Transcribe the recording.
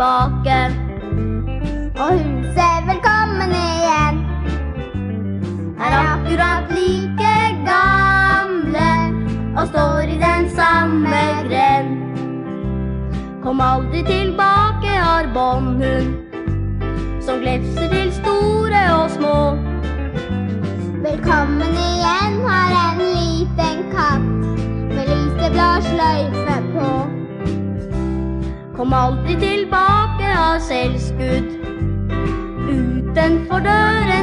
tilbake. Og hun ser velkommen igjen. Er akkurat like gamle og står i den samme gren. Kom aldri tilbake, har bånd hun, som glefser til store og små. Velkommen igjen har en liten katt med lyseblå sløyfe på. Kom aldri tilbake, har selvskudd utenfor døren